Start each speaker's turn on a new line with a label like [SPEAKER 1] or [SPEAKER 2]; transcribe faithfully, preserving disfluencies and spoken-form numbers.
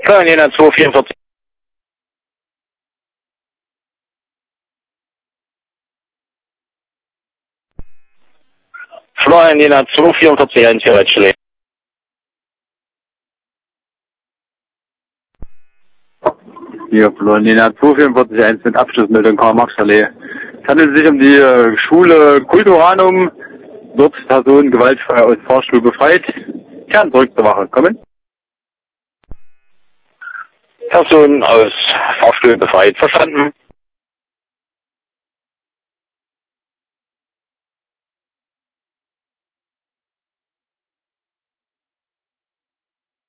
[SPEAKER 1] Florian zwei vierundvierzig. Florian zwei vierundvierzig, eins vier Chile.
[SPEAKER 2] Hier, Florian zwei vierundvierzig, eins mit Abschlussmeldung Karl-Marx-Allee. Es handelt sich um die äh, Schule Kulturanum. Dort Personen gewaltfrei aus Fahrstuhl befreit. Kern zurück zur Wache. Kommen.
[SPEAKER 1] Person aus Fahrstuhl befreit. Verstanden.